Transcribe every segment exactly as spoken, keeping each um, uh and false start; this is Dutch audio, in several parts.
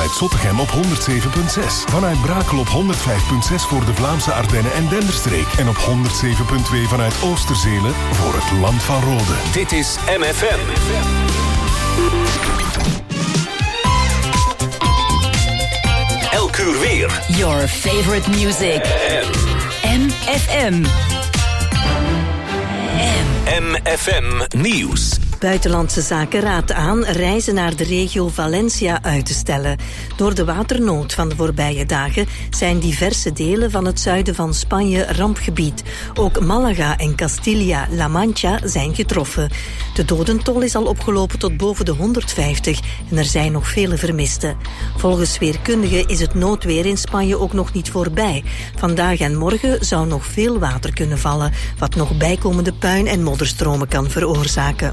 vanuit Zottegem op honderd zeven komma zes. Vanuit Brakel op honderd vijf komma zes voor de Vlaamse Ardennen en Denderstreek. En op honderd zeven komma twee vanuit Oosterzelen voor het Land van Rode. Dit is M F M. Elk uur weer. Your favorite music. M F M. M F M Nieuws. Buitenlandse Zaken raadt aan reizen naar de regio Valencia uit te stellen. Door de waternood van de voorbije dagen zijn diverse delen van het zuiden van Spanje rampgebied. Ook Malaga en Castilla-La Mancha zijn getroffen. De dodentol is al opgelopen tot boven de honderdvijftig en er zijn nog vele vermisten. Volgens weerkundigen is het noodweer in Spanje ook nog niet voorbij. Vandaag en morgen zou nog veel water kunnen vallen, wat nog bijkomende puin- en modderstromen kan veroorzaken.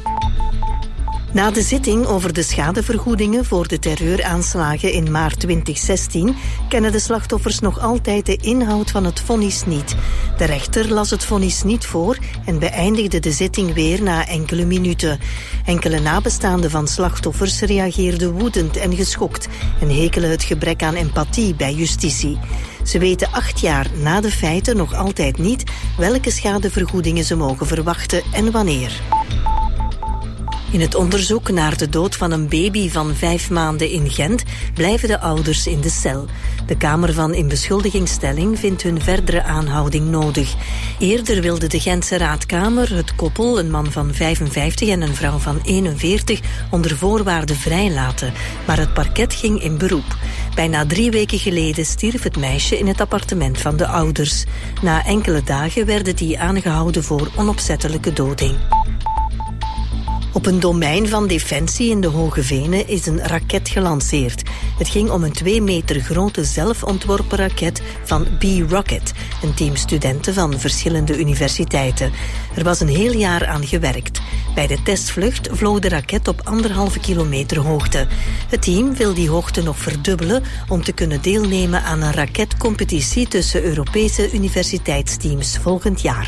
Na de zitting over de schadevergoedingen voor de terreuraanslagen in maart twintig zestien kennen de slachtoffers nog altijd de inhoud van het vonnis niet. De rechter las het vonnis niet voor en beëindigde de zitting weer na enkele minuten. Enkele nabestaanden van slachtoffers reageerden woedend en geschokt en hekelen het gebrek aan empathie bij justitie. Ze weten acht jaar na de feiten nog altijd niet welke schadevergoedingen ze mogen verwachten en wanneer. In het onderzoek naar de dood van een baby van vijf maanden in Gent blijven de ouders in de cel. De Kamer van Inbeschuldigingsstelling vindt hun verdere aanhouding nodig. Eerder wilde de Gentse Raadkamer het koppel, een man van vijfenvijftig en een vrouw van eenenveertig, onder voorwaarden vrijlaten. Maar het parket ging in beroep. Bijna drie weken geleden stierf het meisje in het appartement van de ouders. Na enkele dagen werden die aangehouden voor onopzettelijke doding. Op een domein van Defensie in de Hoge Venen is een raket gelanceerd. Het ging om een twee meter grote zelfontworpen raket van B-Rocket, een team studenten van verschillende universiteiten. Er was een heel jaar aan gewerkt. Bij de testvlucht vloog de raket op anderhalve kilometer hoogte. Het team wil die hoogte nog verdubbelen om te kunnen deelnemen aan een raketcompetitie tussen Europese universiteitsteams volgend jaar.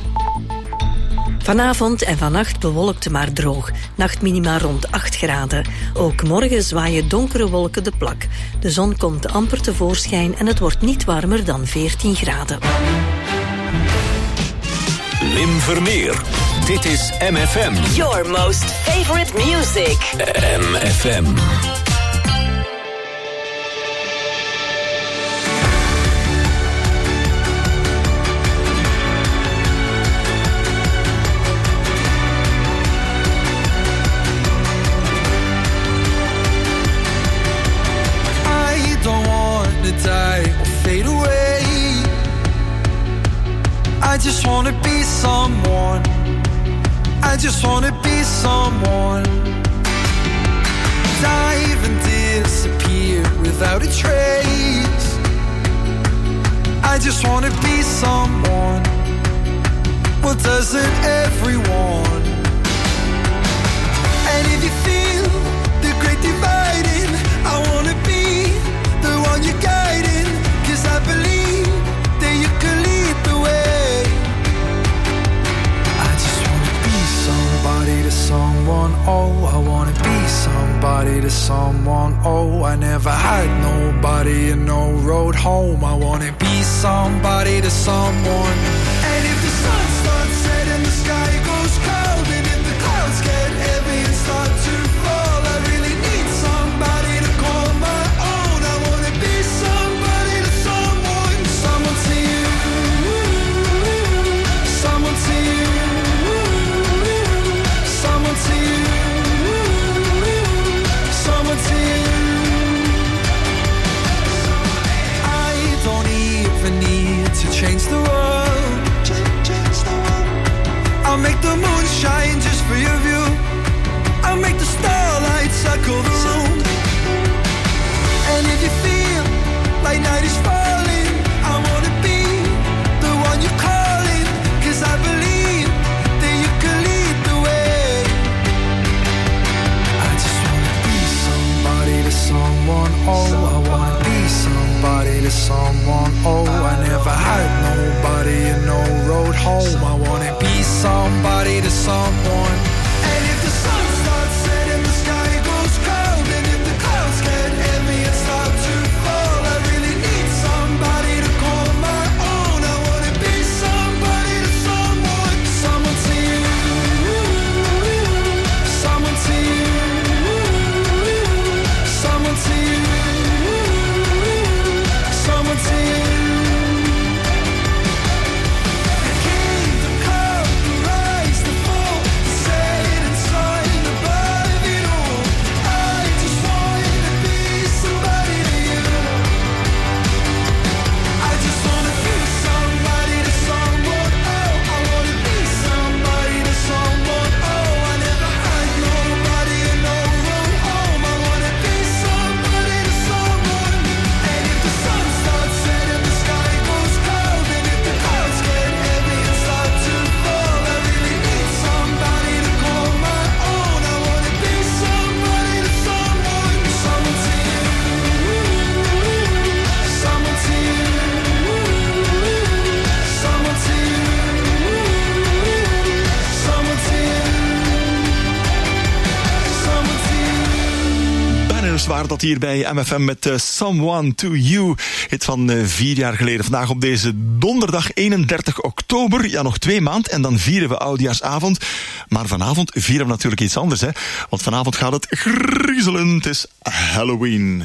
Vanavond en vannacht bewolkt maar droog. Nachtminima rond acht graden. Ook morgen zwaaien donkere wolken de plak. De zon komt amper tevoorschijn en het wordt niet warmer dan veertien graden. Lim Vermeer. Dit is M F M. Your most favorite music. M F M. Die or fade away. I just wanna be someone. I just wanna be someone. Dive and disappear without a trace. I just wanna be someone. Well, doesn't everyone? And if you feel the great dividing, I wanna be the one you're guiding, 'cause I believe that you can lead the way. I just wanna be somebody to someone, oh, I wanna be somebody to someone, oh, I never had nobody and no road home. I wanna be somebody to someone. And if the sun starts setting, the sky goes cold, and if the clouds get heavy and start to fall, I really need somebody to call my own. I wanna be somebody to someone, someone to you, someone to you, someone to you, someone to you. I don't even need to change the world. I'll make the moon shine just for your view. I'll make the starlight circle the room. And if you feel like night is falling, I wanna be the one you're calling, 'cause I believe that you can lead the way. I just wanna be somebody to someone, oh, I wanna be somebody to someone, oh, I never had nobody and no road home. I wanna be somebody to someone. And if the sun starts setting, the sky goes cold, and if the clouds get heavy waren dat hier bij M F M met uh, Someone to You. Het van uh, vier jaar geleden. Vandaag op deze donderdag eenendertig oktober. Ja, nog twee maanden en dan vieren we Oudejaarsavond. Maar vanavond vieren we natuurlijk iets anders, hè. Want vanavond gaat het griezelen. Het is Halloween.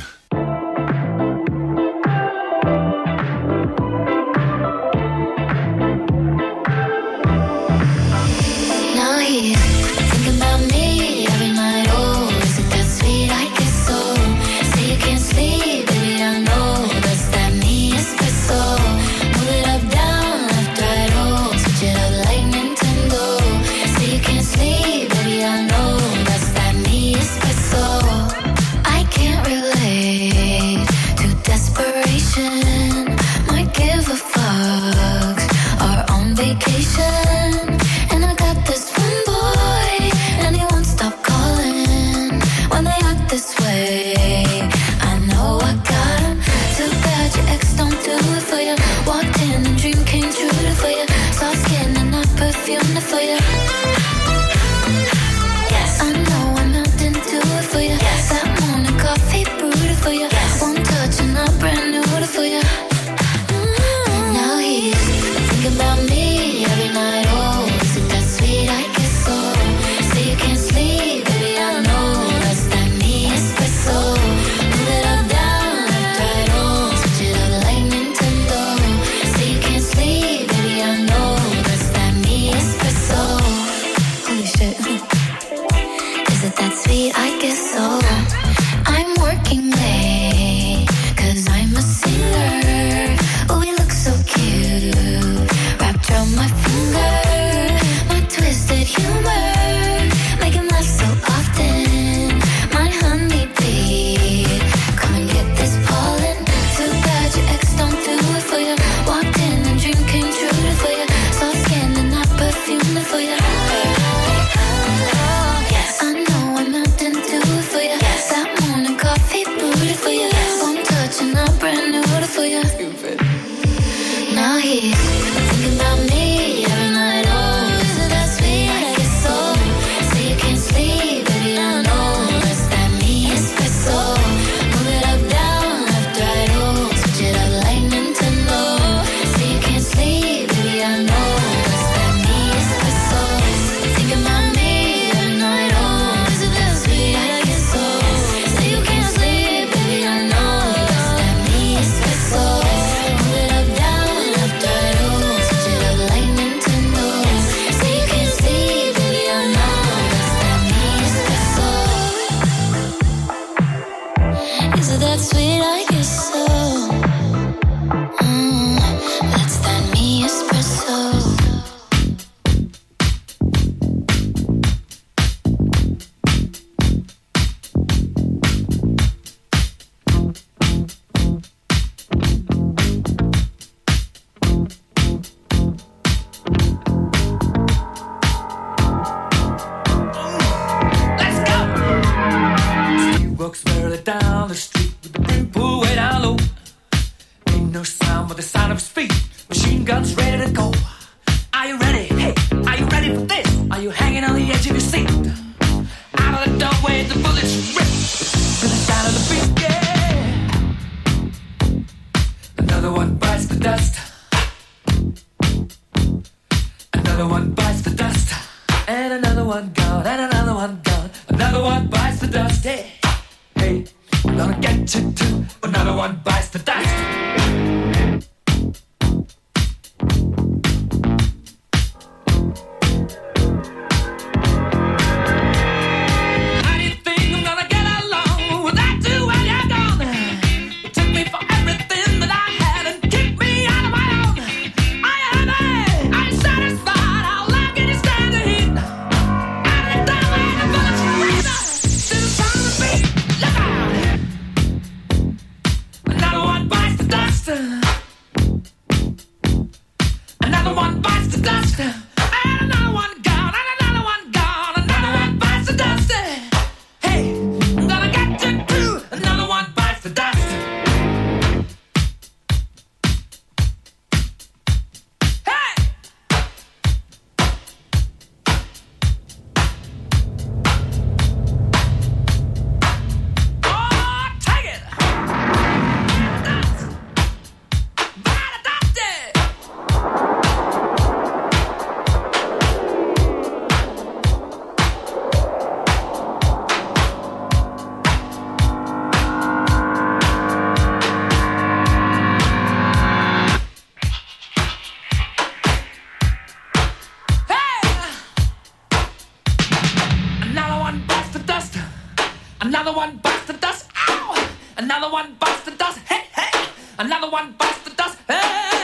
Another one bites the dust. Hey, hey. Another one bites the dust. Hey.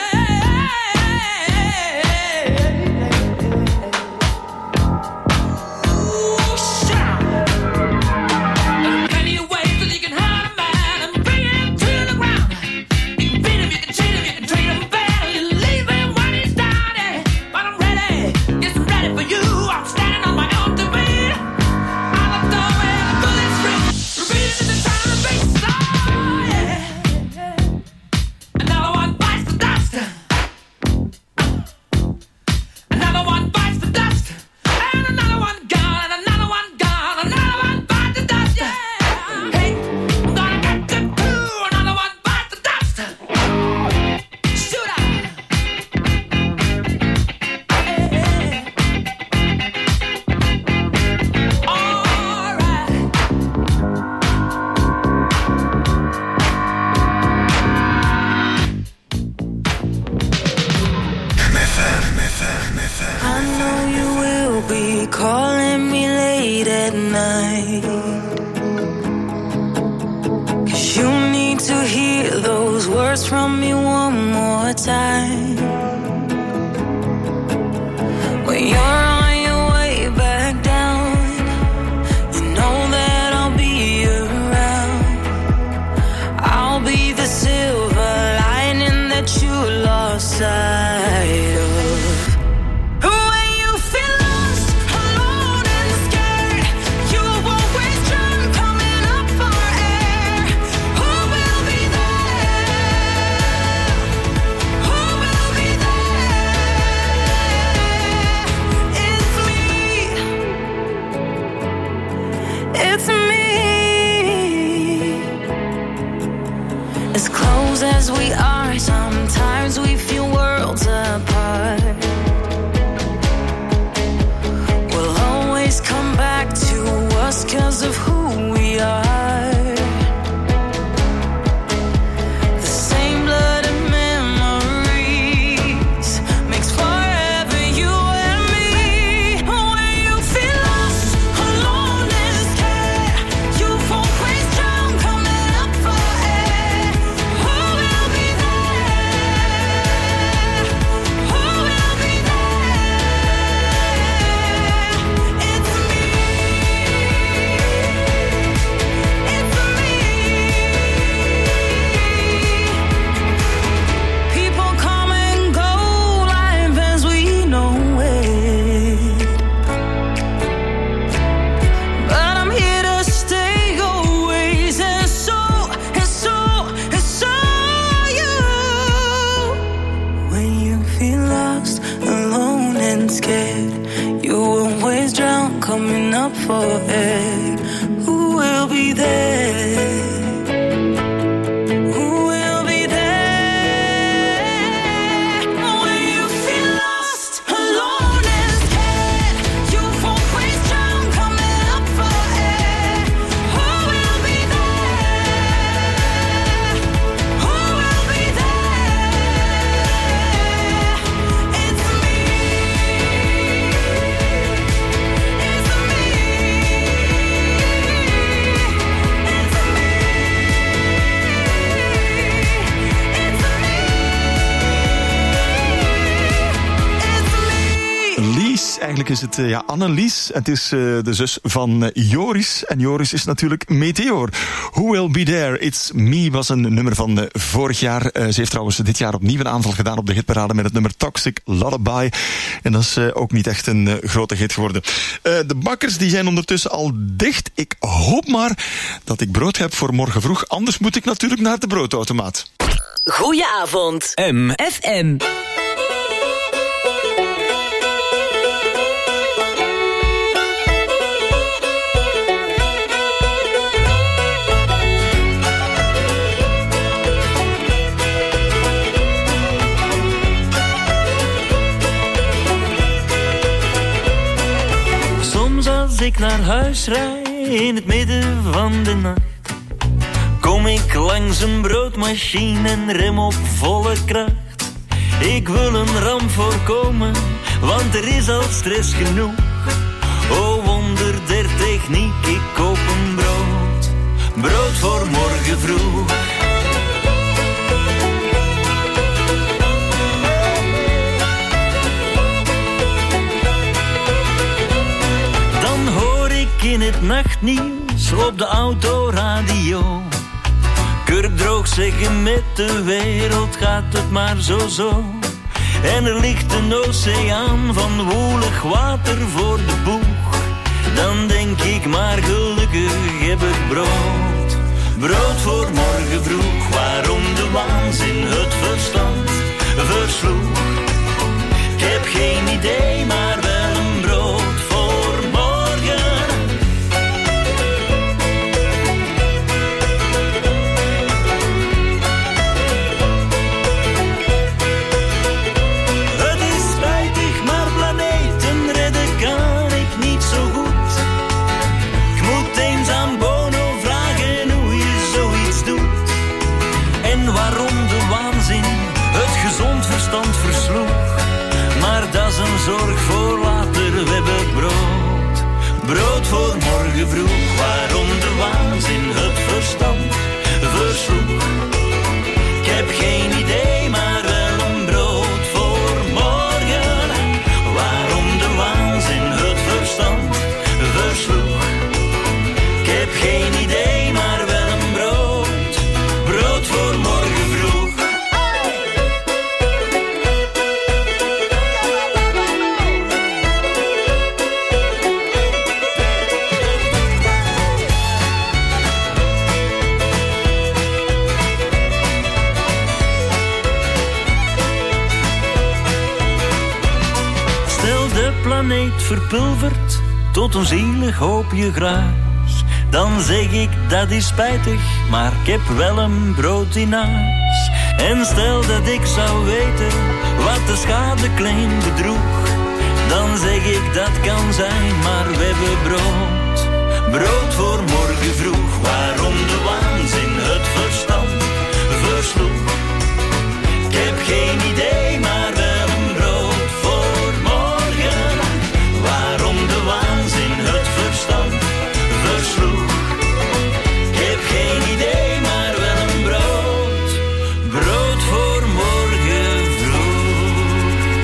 Is het uh, ja, Annelies. Het is uh, de zus van uh, Joris. En Joris is natuurlijk Meteor. Who Will Be There? It's Me was een nummer van uh, vorig jaar. Uh, ze heeft trouwens dit jaar opnieuw een aanval gedaan op de hitparade met het nummer Toxic Lullaby. En dat is uh, ook niet echt een uh, grote hit geworden. Uh, de bakkers die zijn ondertussen al dicht. Ik hoop maar dat ik brood heb voor morgen vroeg. Anders moet ik natuurlijk naar de broodautomaat. Goedenavond. M. F M. Als ik naar huis rijd in het midden van de nacht, kom ik langs een broodmachine en rem op volle kracht. Ik wil een ramp voorkomen, want er is al stress genoeg. O wonder der techniek, ik koop een brood, brood voor morgen vroeg. Dan hoor ik in het nachtnieuws op de autoradio Kurk droog zeggen met de wereld gaat het maar zo zo. En er ligt een oceaan van woelig water voor de boeg. Dan denk ik maar gelukkig heb ik brood. Brood voor morgen vroeg, waarom de waanzin het verstand versloeg. Ik heb geen idee, maar wel een brood voor morgen. Het is spijtig, maar planeten redden kan ik niet zo goed. Ik moet eens aan Bono vragen hoe je zoiets doet. En waarom de waanzin het gezond verstand versloeg. Maar dat is een zorg voor later, we hebben brood. Brood voor morgen vroeg, waarom de waanzin het verstand versloeg. Ik heb geen idee, maar wel een brood voor morgen. Waarom de waanzin het verstand versloeg. Ik heb geen idee, maar wel een brood. Brood voor morgen vroeg. Planeet verpulverd tot een zielig hoopje gruis. Dan zeg ik dat is spijtig, maar ik heb wel een brood in huis. En stel dat ik zou weten wat de schadeclaim bedroeg. Dan zeg ik dat kan zijn, maar we hebben brood. Brood voor morgen vroeg, waarom de waanzin het verstand versloeg. Ik heb geen idee, maar wel een brood voor morgen. Waarom de waanzin het verstand versloeg. Ik heb geen idee, maar wel een brood. Brood voor morgen vroeg.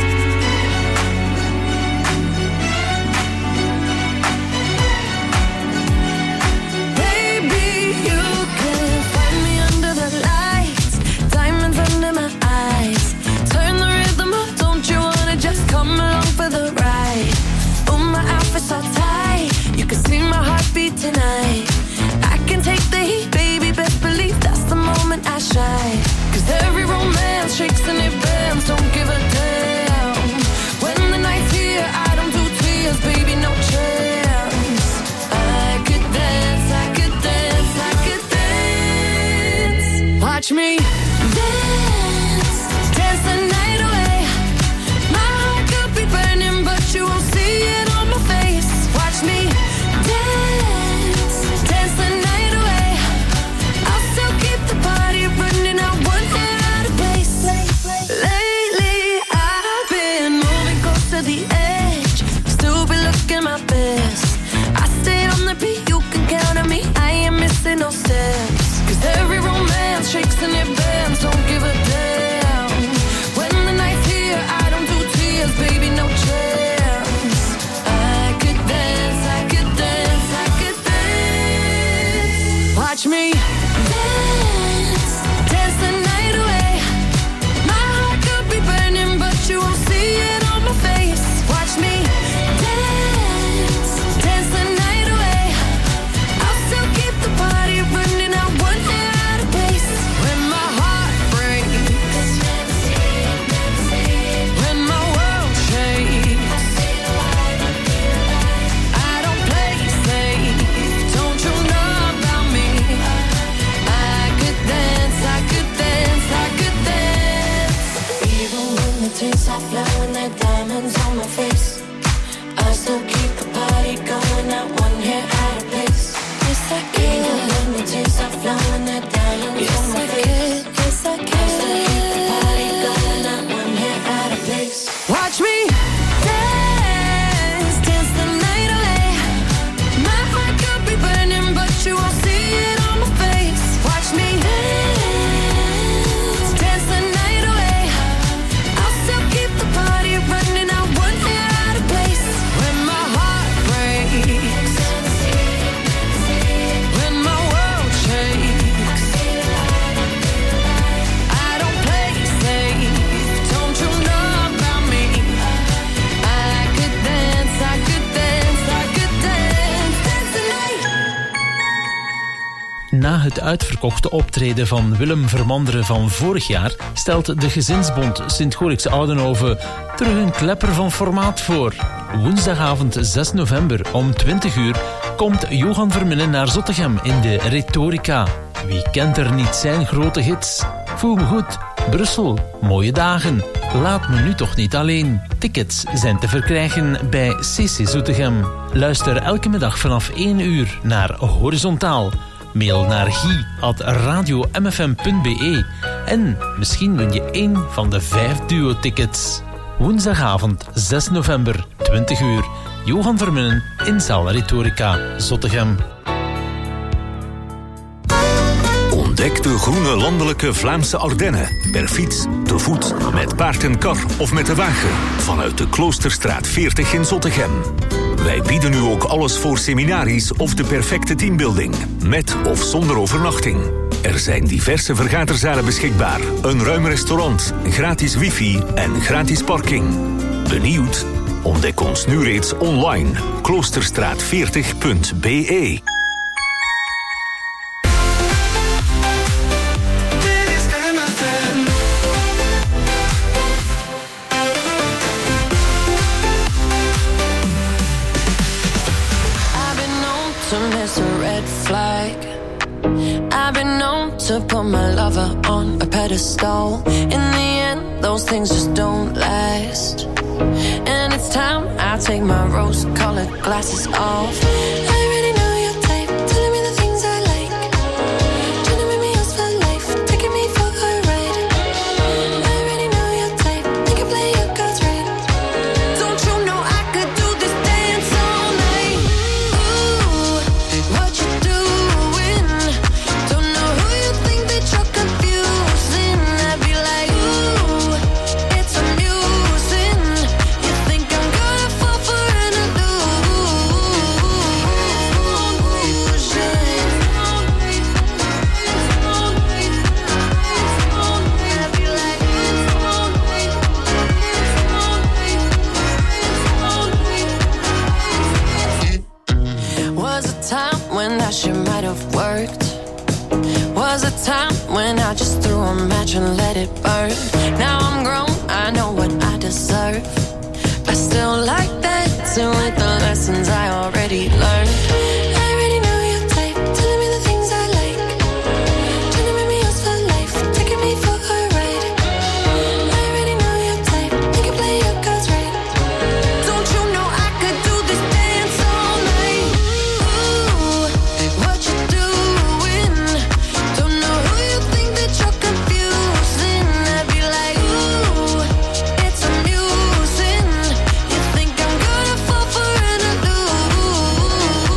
Baby, you can find me under the lights. Diamonds under my eyes. Turn the rhythm up, don't you wanna just come along for the ride? Oh, my outfit's all tight. You can see my heartbeat tonight. I can take the heat, baby, best believe that's the moment I shine. Cause every romance shakes and it bends, don't give a damn. When the night's here, I don't do tears, baby, no chance. I could dance, I could dance, I could dance. Watch me dance, dance the night away. My heart could be burning, but you won't see it on my face. Watch me dance, dance the night away. I'll still keep the party running, I won't get out of place. Lately I've been moving close to the edge, still be looking my best. I stay on the beat, you can count on me, I ain't missing no steps. Cause every romance shakes and it bends, het uitverkochte optreden van Willem Vermanderen van vorig jaar stelt de Gezinsbond Sint-Gorix Oudenhoven terug een klepper van formaat voor. Woensdagavond zes november om twintig uur komt Johan Verminnen naar Zottegem in de Rhetorica. Wie kent er niet zijn grote hits? Voel me goed, Brussel, mooie dagen. Laat me nu toch niet alleen. Tickets zijn te verkrijgen bij C C Zottegem. Luister elke middag vanaf één uur naar Horizontaal. Mail naar guy at radio m f m punt b e en misschien win je één van de vijf duo-tickets. Woensdagavond zes november, twintig uur. Johan Verminnen in Zaal Rhetorica, Zottegem. Ontdek de groene landelijke Vlaamse Ardennen. Per fiets, te voet, met paard en kar of met de wagen. Vanuit de Kloosterstraat veertig in Zottegem. Wij bieden nu ook alles voor seminaries of de perfecte teambuilding. Met of zonder overnachting. Er zijn diverse vergaderzalen beschikbaar. Een ruim restaurant, gratis wifi en gratis parking. Benieuwd? Ontdek ons nu reeds online. kloosterstraat veertig punt b e. I've been known to put my lover on a pedestal. In the end, those things just don't last. And it's time I take my rose-colored glasses off. I already know your type, telling me the things I like. Trying to make me yours for life, taking me for a ride. I already know your type, make it play your cards right. Don't you know I could do this dance all night? Ooh, what you do? That shit might have worked. Was a time when I just threw a match and let it burn. Now I'm grown, I know what I deserve. I still like that, too, with the lessons I already learned. I already know your type, telling me the things I like. Trying to make me yours for life, taking me for a ride. I already know your type, make it play your cards right. Don't you know I could do this dance all night? Ooh, what you doing? Don't know who you think that you're confusing. I'd be like, ooh, it's amusing. You think I'm gonna fall for an illusion?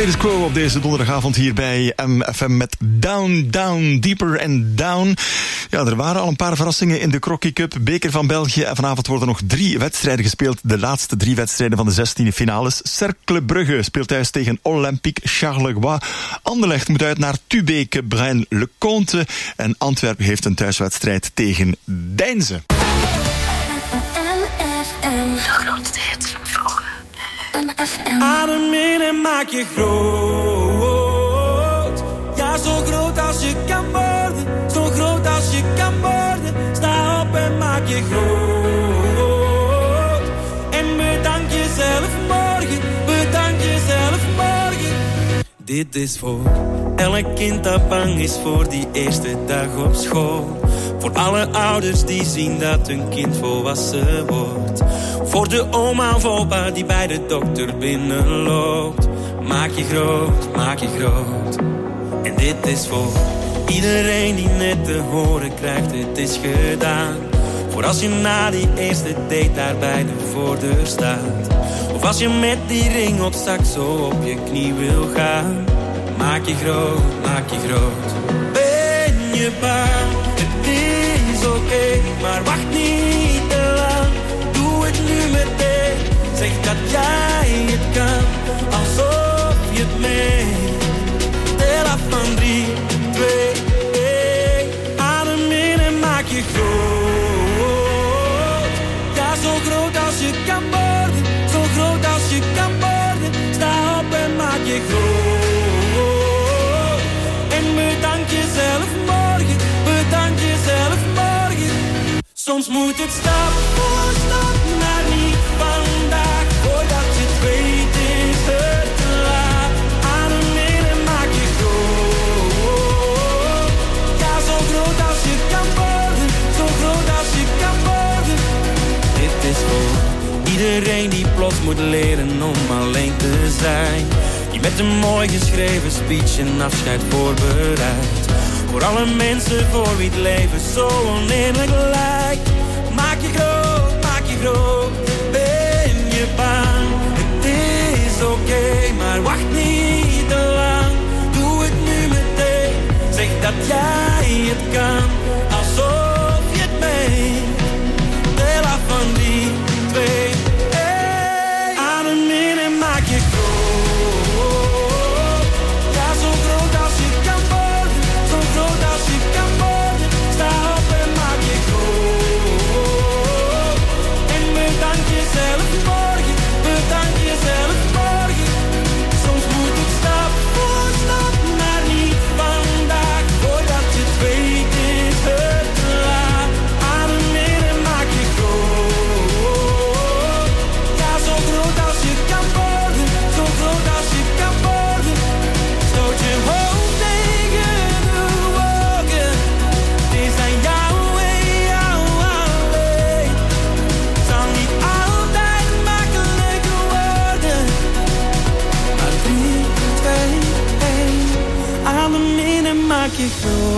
Status Quo op deze donderdagavond hier bij M F M met Down, Down, Deeper and Down. Ja, er waren al een paar verrassingen in de Crocky Cup, Beker van België. En vanavond worden nog drie wedstrijden gespeeld. De laatste drie wedstrijden van de zestiende finales. Cercle Brugge speelt thuis tegen Olympique Charleroi. Anderlecht moet uit naar Tubeke Braine-le-Comte. En Antwerpen heeft een thuiswedstrijd tegen Deinze. De grootste hits van vroeger. Adem in en maak je groot. Ja, zo groot als je kan worden. Zo groot als je kan worden. Sta op en maak je groot. En bedank jezelf morgen. Bedank jezelf morgen. Dit is voor elk kind dat bang is voor die eerste dag op school. Voor alle ouders die zien dat hun kind volwassen wordt. Voor de oma of opa die bij de dokter binnenloopt. Maak je groot, maak je groot. En dit is voor iedereen die net te horen krijgt, het is gedaan. Voor als je na die eerste date daar bij de voordeur staat. Of als je met die ring op zak zo op je knie wil gaan. Maak je groot, maak je groot. Ben je bang? Het is oké, okay, maar wacht niet te lang. Doe het nu meteen. Zeg dat jij het kan, alsof je het meent. Tel af van drie, twee, één. Adem in en maak je groot. Ja, zo groot als je kan worden. Zo groot als je kan worden. Sta op en maak je groot. En bedank jezelf morgen. Bedank jezelf morgen. Soms moet het stap voor stap, maar niet vandaag. Voordat je het weet is het te laat. Adem in en maak je groot. Ja, zo groot als je kan worden. Zo groot als je kan worden. Dit is voor iedereen die plots moet leren om alleen te zijn. Die met een mooi geschreven speech een afscheid voorbereidt. Voor alle mensen voor wie het leven zo oneerlijk lijkt. Maak je groot, maak je groot. Ben je bang? Het is oké, okay, maar wacht niet te lang. Doe het nu meteen. Zeg dat jij het kan, alsof je het meent. Tel af van die twee. Hey. Adem in en maak je groot. Ja, zo groot als je kan worden. Zo groot als je kan worden. Sta op en maak je groot. En bedank jezelf morgen. Bedank jezelf morgen. Soms moet het stap voor stap, maar niet vandaag. Voordat je het weet is het te laat. Adem in en maak je groot. Ja, zo groot als je kan worden. Zo groot als je kan worden. Stoot je hoofd tegen de wolken. Het is aan jou en jou alleen. Het zal niet altijd makkelijk worden. Maar drie, twee, één. Adem in en maak je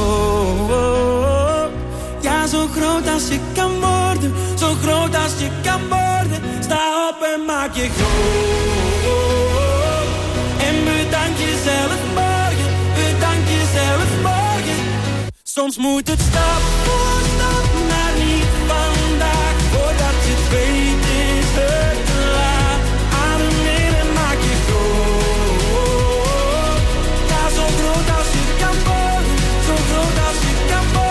groot. Ja, zo groot als je kan worden. Zo groot als je kan worden. Sta op en maak je groot. En bedank jezelf morgen. Bedank jezelf morgen. Soms moet het stap voor stap, maar niet vandaag. Voordat je het weet is het te laat. Adem in en maak je groot. Ja, zo groot als je kan worden. Zo groot als je kan worden.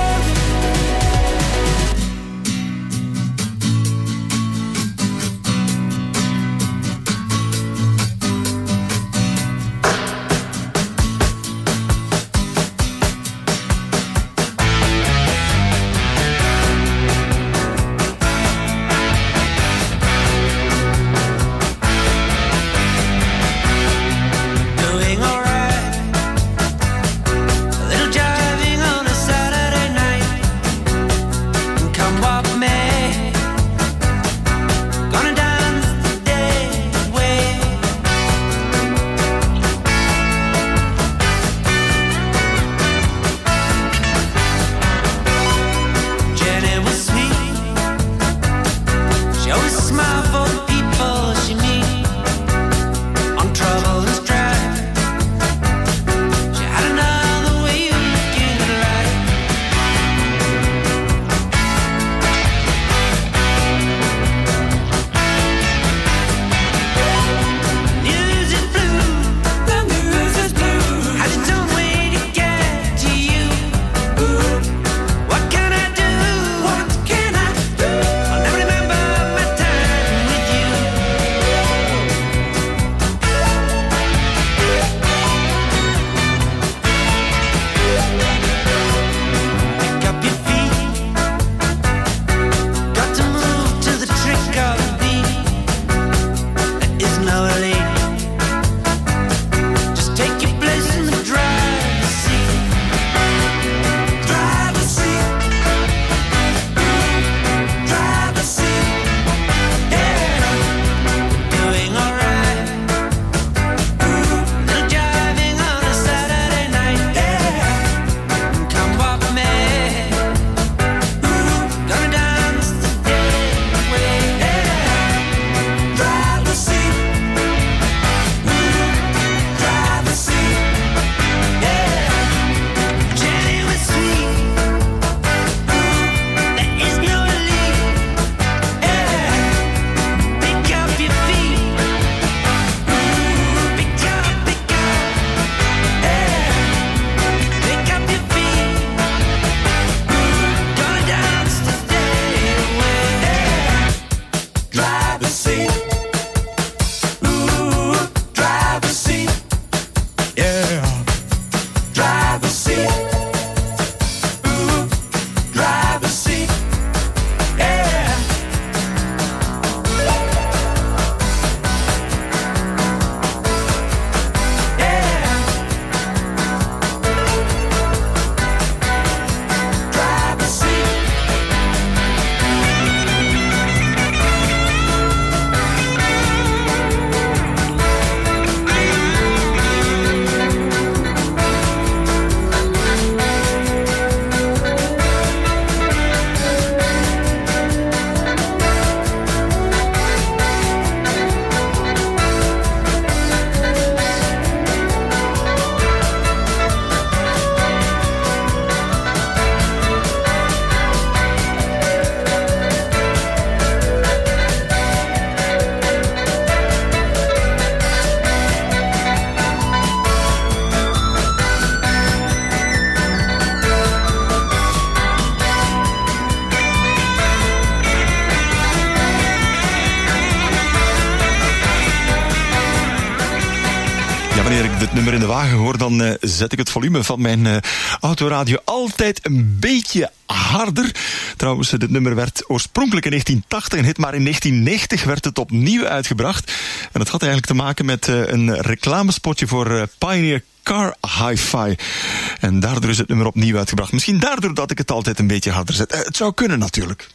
de wagen hoor, dan uh, zet ik het volume van mijn uh, autoradio altijd een beetje harder. Trouwens, dit nummer werd oorspronkelijk in negentien tachtig een hit, maar in negentien negentig werd het opnieuw uitgebracht. En dat had eigenlijk te maken met uh, een reclamespotje voor uh, Pioneer Car Hi-Fi. En daardoor is het nummer opnieuw uitgebracht. Misschien daardoor dat ik het altijd een beetje harder zet. Uh, het zou kunnen natuurlijk.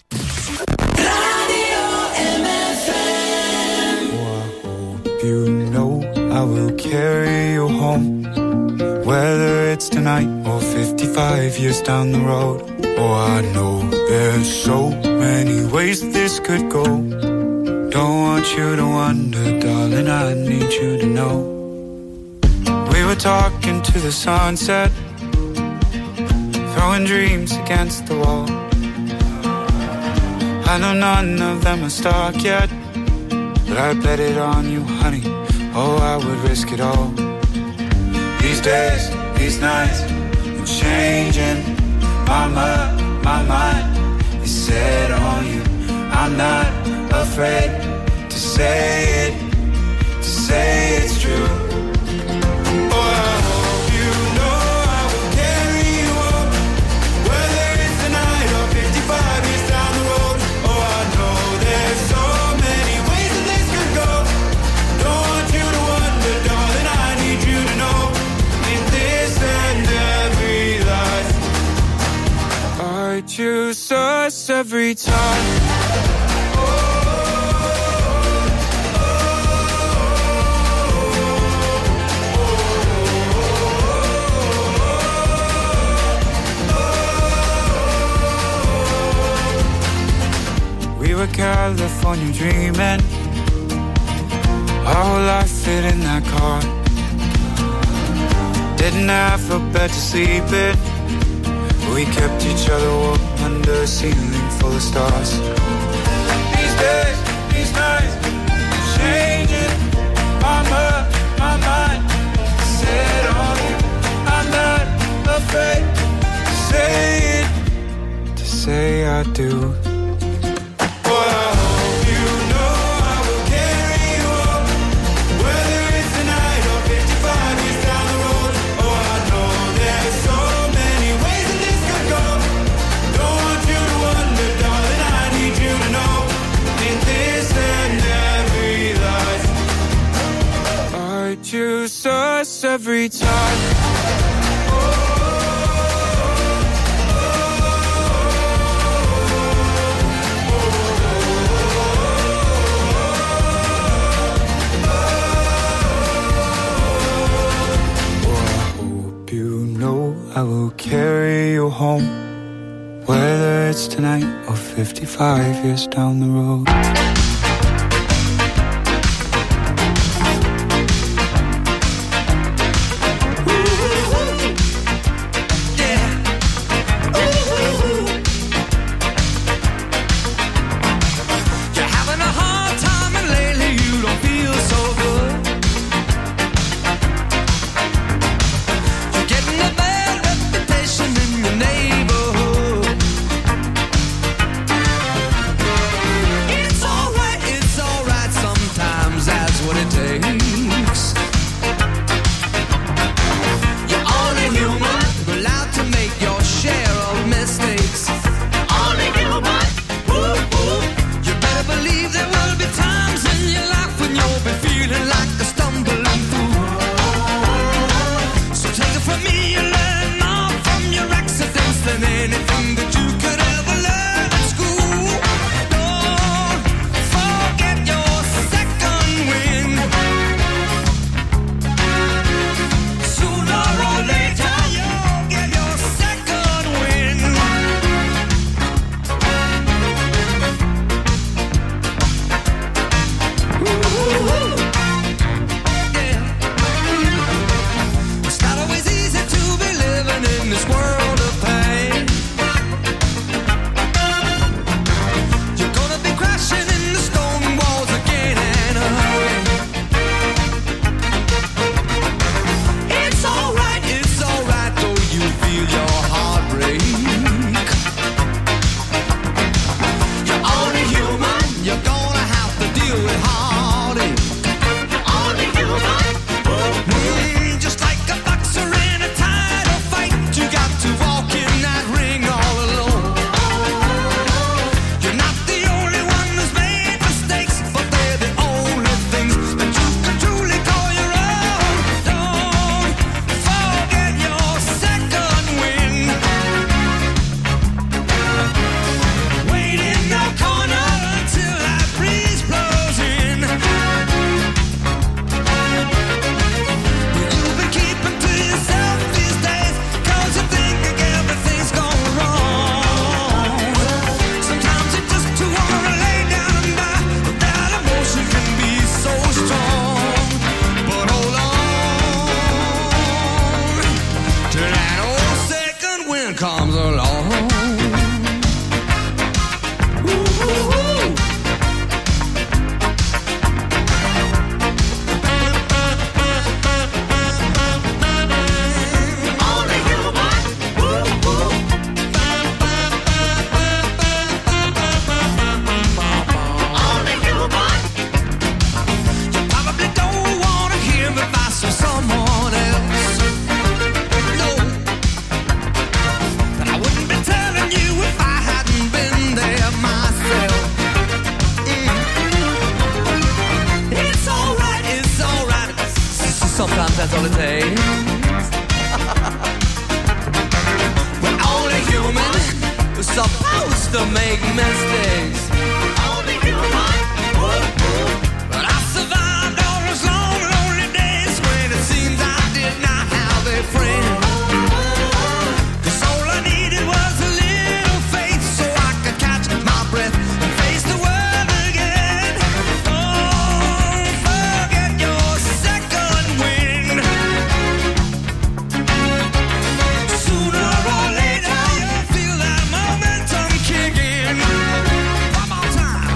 You know I will carry you home, whether it's tonight or fifty-five years down the road. Oh, I know there's so many ways this could go. Don't want you to wonder, darling, I need you to know. We were talking to the sunset, throwing dreams against the wall. I know none of them are stuck yet, but I bet it on you, honey. Oh, I would risk it all. These days, these nights, I'm changing. Mama, my mind is set on you. I'm not afraid to say it, to say it's true. Oh, I hope you know I will carry you up, whether it's tonight or fifty-five years down the road. Oh, I know there's so many ways that this could go. Don't want you to wonder, darling, I need you to know. In this and every life, I choose us every time. We were California dreaming, our whole life fit in that car. Didn't have a bed to sleep in, we kept each other warm under a ceiling full of stars. These days, these nights, changing. Mama, my mind set on you. I'm not afraid to say it, to say I do. Choose us every time. I will carry you home, whether it's tonight or fifty-five years down the road. It's all comes along. Ooh-hoo-hoo. Only human. Ooh-hoo. Only human. You probably don't want to hear advice from someone else. No, but I wouldn't be telling you if I hadn't been there myself. Mm. It's alright, it's alright. Sometimes that's all it takes. We're only human. We're supposed to make mistakes. Only human. Woo-hoo. But I survived all those long, lonely days when it seemed I did not have a friend. 'Cause all I needed was a little faith so I could catch my breath and face the world again. Don't forget your second wind. Sooner or later you'll feel that momentum kick in. One more time.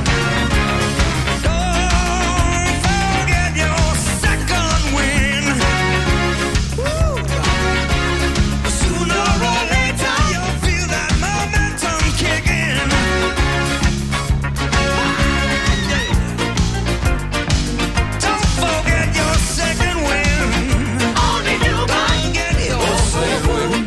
Don't forget your second wind. Woo. Sooner or later you'll feel that momentum kick in. Don't forget your second wind. Only you can get your second wind.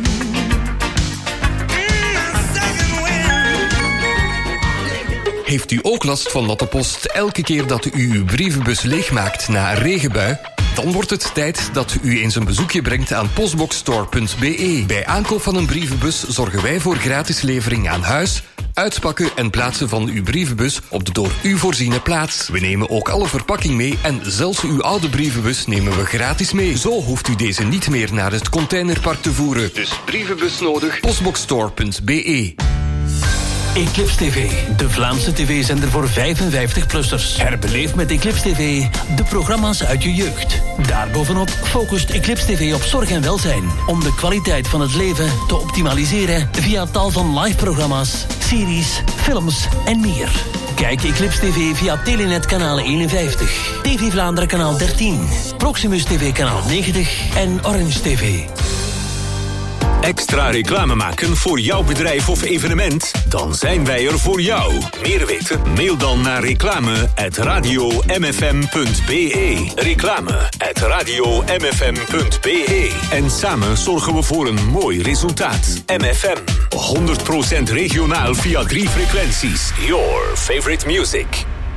Mm, second wind. Heeft u ook last van natte post elke keer dat u uw brievenbus leegmaakt na een regenbui? Dan wordt het tijd dat u eens een bezoekje brengt aan postboxstore punt b e. Bij aankoop van een brievenbus zorgen wij voor gratis levering aan huis, uitpakken en plaatsen van uw brievenbus op de door u voorziene plaats. We nemen ook alle verpakking mee en zelfs uw oude brievenbus nemen we gratis mee. Zo hoeft u deze niet meer naar het containerpark te voeren. Dus brievenbus nodig, postboxstore punt b e. Eclipse T V, de Vlaamse tv-zender voor vijfenvijftig-plussers. Herbeleef met Eclipse T V de programma's uit je jeugd. Daarbovenop focust Eclipse T V op zorg en welzijn, om de kwaliteit van het leven te optimaliseren via tal van live-programma's, series, films en meer. Kijk Eclipse T V via Telenet kanaal eenenvijftig, T V Vlaanderen kanaal dertien, Proximus T V kanaal negentig en Orange T V. Extra reclame maken voor jouw bedrijf of evenement? Dan zijn wij er voor jou. Meer weten? Mail dan naar reclame at radio m f m punt b e. Reclame at radio m f m punt b e. En samen zorgen we voor een mooi resultaat. M F M, honderd procent regionaal via drie frequenties. Your favorite music.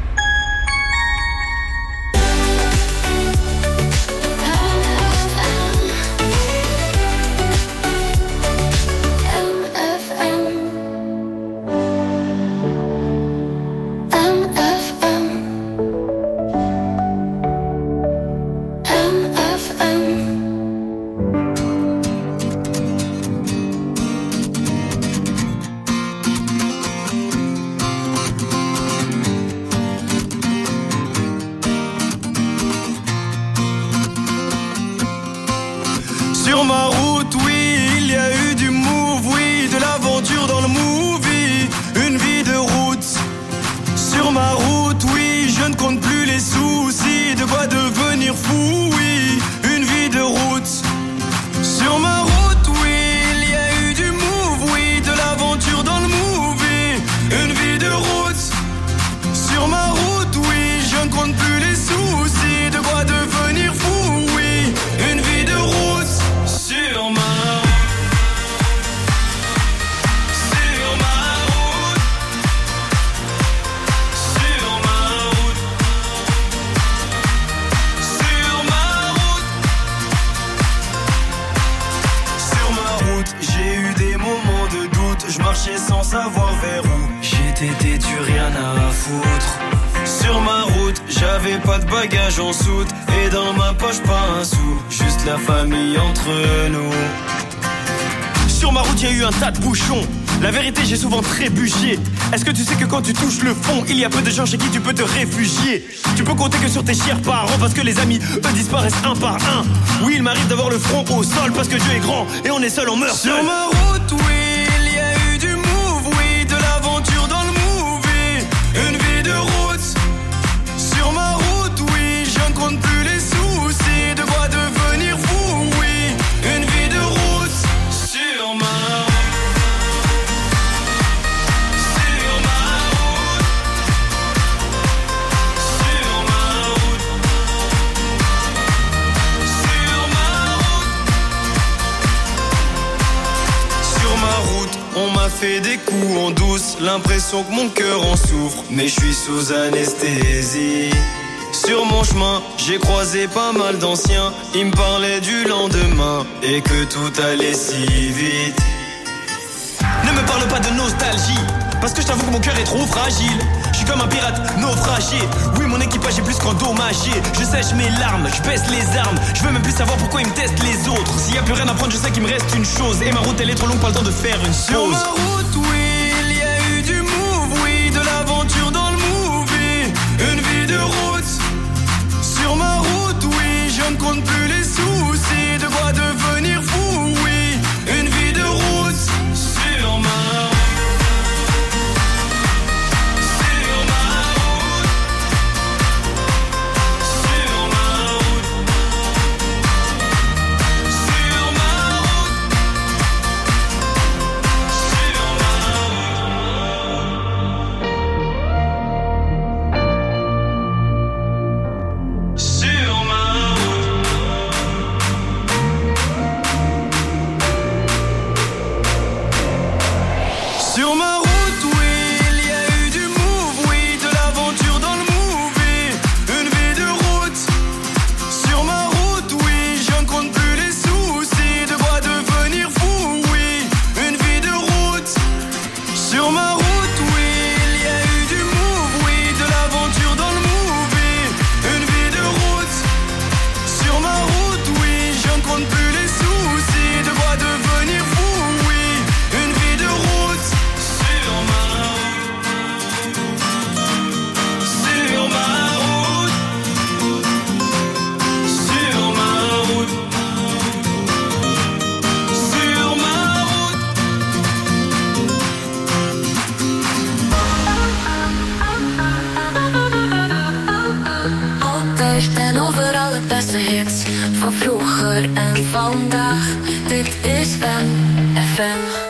Sur ma route, oui, il y a eu du move, oui, de l'aventure dans le movie, une vie de route. Sur ma route, oui, je ne compte plus les soucis, de quoi devenir fou, oui, une vie de route. Sur ma route, oui, il y a eu du move, oui, de l'aventure dans le movie, une vie de route. Sur ma route, oui, je ne compte plus les soucis, de quoi devenir fou, oui, une vie de route. Sur ma route, sur ma route, sur ma route, sur ma route, sur ma route, j'ai eu des moments de doute, je marchais sans savoir vers où. J'étais têtu, rien à foutre. Sur ma route, j'avais pas de bagages en soute, et dans ma poche pas un sou, juste la famille entre nous. Sur ma route, il y a eu un tas de bouchons. La vérité, j'ai souvent trébuché. Est-ce que tu sais que quand tu touches le fond, il y a peu de gens chez qui tu peux te réfugier? Tu peux compter que sur tes chers parents, parce que les amis, eux, disparaissent un par un. Oui, il m'arrive d'avoir le front au sol, parce que Dieu est grand, et on est seul, on meurt seul. Sur ma route, oui, m'a fait des coups en douce, l'impression que mon cœur en souffre, mais je suis sous anesthésie. Sur mon chemin, j'ai croisé pas mal d'anciens, ils me parlaient du lendemain et que tout allait si vite. Ne me parle pas de nostalgie, parce que je t'avoue que mon cœur est trop fragile. Je suis comme un pirate naufragé. Oui, mon équipage est plus qu'endommagé. Je sèche mes larmes, je baisse les armes. Je veux même plus savoir pourquoi ils me testent les autres. S'il y a plus rien à prendre, je sais qu'il me reste une chose. Et ma route elle est trop longue, pas le temps de faire une Sur pause. ma route, oui, il y a eu du move, oui, de l'aventure dans le movie. Une vie de route. Sur ma route, oui, je ne compte plus les soucis. De quoi devenir fou, oui. Une vie de route. Sur ma route. Sur ma route, oui, il y a eu du move, oui, de l'aventure dans le movie. Une vie de route. Sur ma route, oui, je ne compte plus les soucis. De quoi devenir fou, oui. Une vie de route. Sur ma route, oui, il y a eu du move, oui, de l'aventure dans le movie. Une vie de route. Sur ma route, oui, je ne compte plus les soucis. De quoi devenir fou, oui. Une vie de route. Sur ma route. Sur ma route. Sur ma route. Sur ma route. Altijd en overal het beste hits van vroeger en vandaag. Dit is M F M.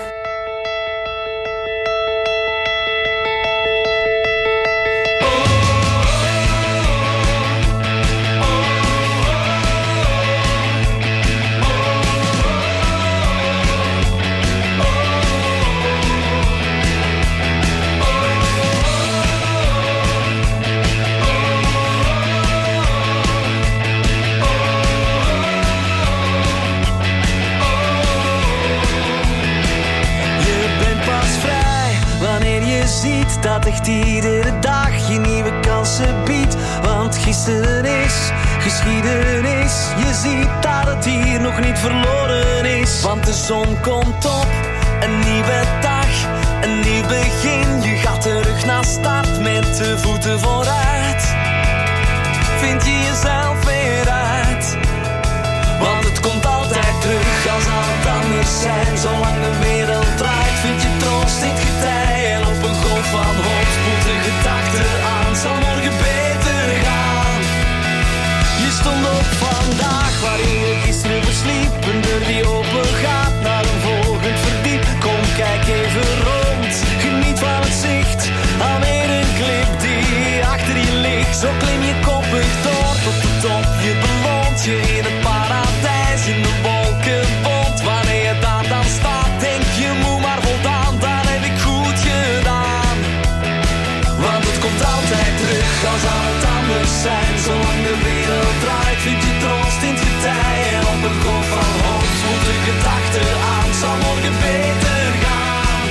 Ziet dat echt iedere dag je nieuwe kansen biedt. Want gisteren is geschiedenis. Je ziet dat het hier nog niet verloren is. Want de zon komt op, een nieuwe dag, een nieuw begin. Je gaat terug naar start met de voeten vooruit. Vind je jezelf weer uit. Want het komt altijd terug als het anders zijn. Zolang de wereld draait vind je troost in het getij. En op een golf van hoop spoelt de gedachte aan. Zal morgen beter gaan. Je stond op vandaag waarin je gisteren versliep. Een deur die open gaat naar een volgend verdiep. Kom kijk even rond, geniet van het zicht. Alweer een klip die achter je ligt. Zo klim je koppig door tot de top. Je beloont je in het paradijs. In de wolken bont. Wanneer je daar dan staat denk je moe maar voldaan. Dat heb ik goed gedaan. Want het komt altijd terug als aan het anders zijn. Zolang de wereld draait vind je troost in het getij. En op een golf van hoop voelt de gedachte aan. Zal morgen beter gaan.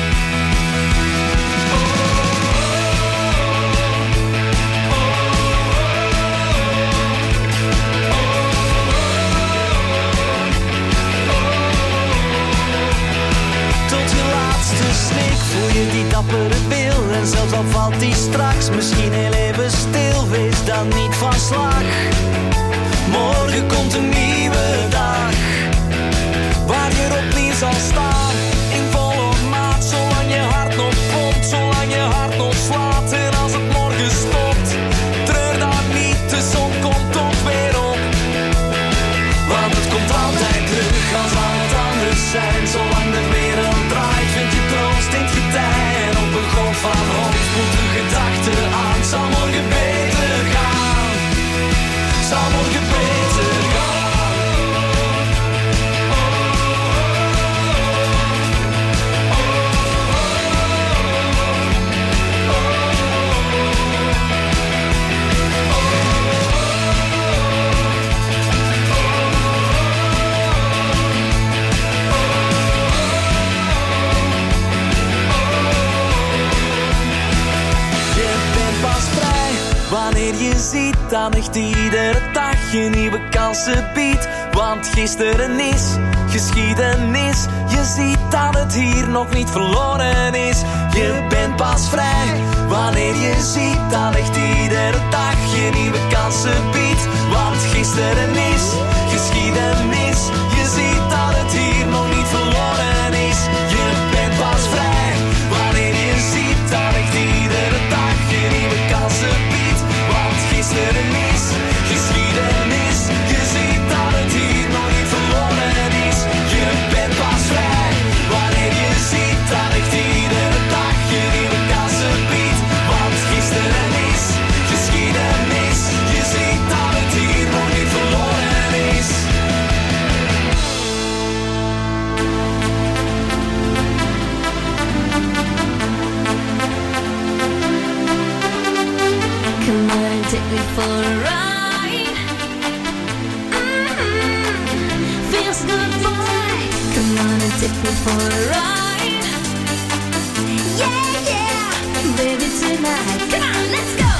Tot je laatste snik voel je die dappere wil. En zelfs al valt die straks misschien heel even stil. Wees dan niet van slag. Morgen komt een nieuwe dag. Waar je opnieuw zal staan. In volle maat. Zolang je hart nog pompt. Zolang je hart nog slaat. En als het morgen stopt. Treur dan niet. De zon komt op weer op. Want het komt altijd terug als al het anders zijn. Zolang de wereld draait vind je troost in het getij. En op een golf van hoop spoelt de gedachte aan. Zal morgen beter gaan. Zal morgen beter gaan. ziet dat echt iedere dag je nieuwe kansen biedt. Want gisteren is geschiedenis. Je ziet dat het hier nog niet verloren is. Je bent pas vrij wanneer je ziet dat echt iedere dag je nieuwe kansen biedt. Want gisteren is geschiedenis. Je ziet dat het hier nog niet verloren is. Je bent pas vrij wanneer je ziet dat echt iedere dag je nieuwe kansen biedt. Want gisteren is geschiedenis. Je ziet dat het hier nog niet verloren is. Je bent pas vrij wanneer je ziet dat echt iedere dag je nieuwe kansen biedt. Want gisteren is geschiedenis. Je ziet dat het hier nog niet verloren is. Come on and take me for a ride. Mm-hmm. Feels good, boy. Come on and take me for a ride. Yeah, yeah, baby, tonight. Come on, let's go.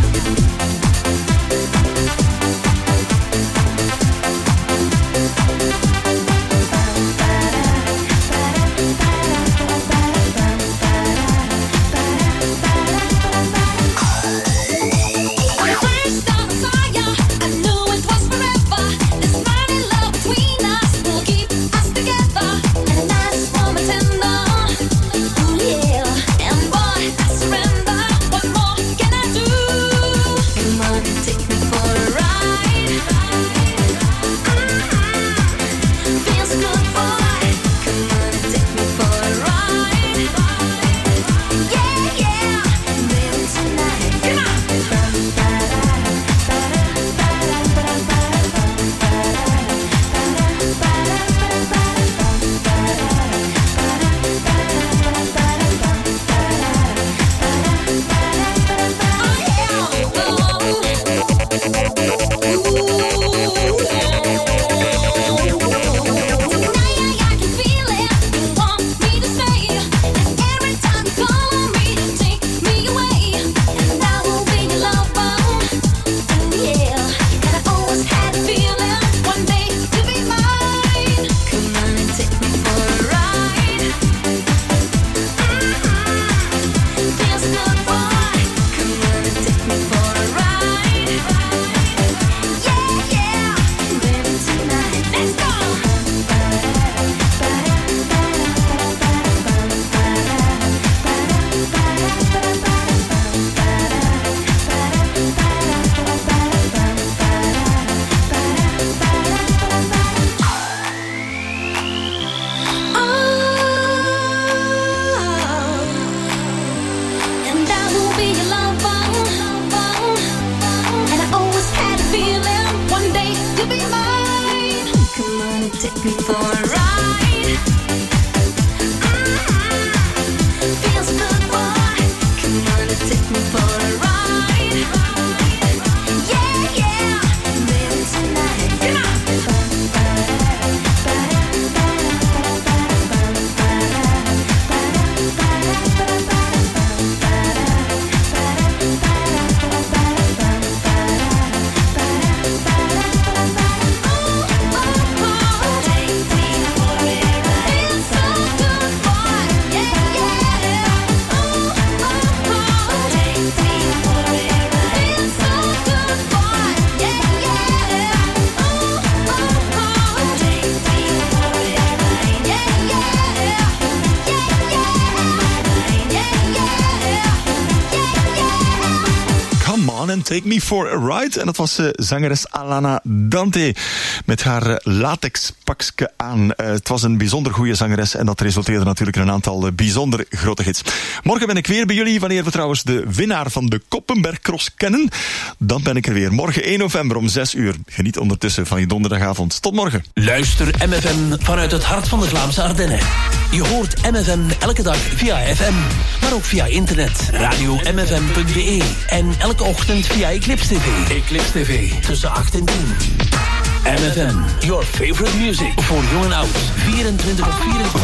Take Me For A Ride. En dat was uh, zangeres Alana Dante met haar uh, latexpakske aan. Uh, het was een bijzonder goede zangeres en dat resulteerde natuurlijk in een aantal uh, bijzonder grote hits. Morgen ben ik weer bij jullie, wanneer we trouwens de winnaar van de Koppenberg Cross kennen. Dan ben ik er weer. Morgen één november om zes uur. Geniet ondertussen van je donderdagavond. Tot morgen. Luister M F M vanuit het hart van de Vlaamse Ardennen. Je hoort M F M elke dag via F M, maar ook via internet. radio m f m punt b e en elke ochtend via Eclipse T V. Eclipse T V tussen acht en tien. M F M, your favorite music. Voor jong en oud. vierentwintig op vierentwintig.